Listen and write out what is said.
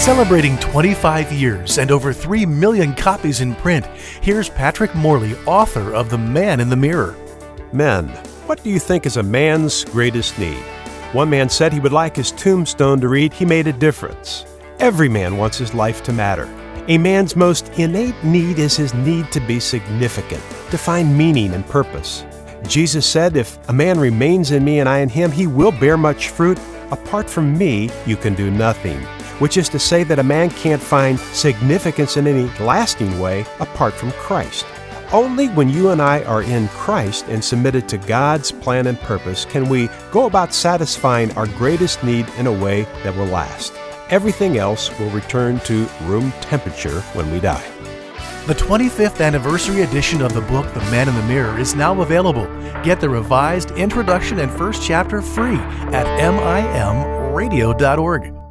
Celebrating 25 years and over 3 million copies in print, here's Patrick Morley, author of The Man in the Mirror. Men, what do you think is a man's greatest need? One man said he would like his tombstone to read, "He made a difference." Every man wants his life to matter. A man's most innate need is his need to be significant, to find meaning and purpose. Jesus said, "If a man remains in me and I in him, he will bear much fruit. Apart from me, you can do nothing." Which is to say that a man can't find significance in any lasting way apart from Christ. Only when you and I are in Christ and submitted to God's plan and purpose can we go about satisfying our greatest need in a way that will last. Everything else will return to room temperature when we die. The 25th anniversary edition of the book, The Man in the Mirror, is now available. Get the revised introduction and first chapter free at mimradio.org.